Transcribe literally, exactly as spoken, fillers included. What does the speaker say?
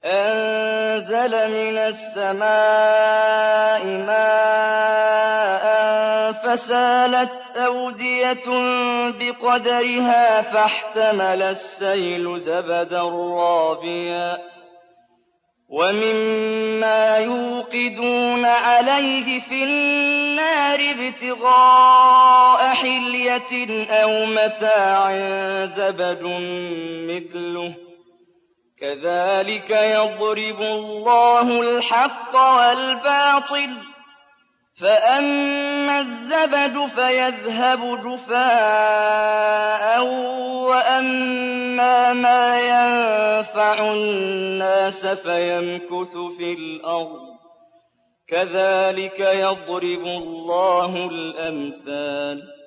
أنزل من السماء ماء فسالت أودية بقدرها فاحتمل السيل زبدا رابيا ومما يوقدون عليه في النار ابتغاء حلية أو متاع زبد مثله كذلك يضرب الله الحق والباطل فأما الزبد فيذهب جفاء وأما ما ينفع الناس فيمكث في الأرض كذلك يضرب الله الأمثال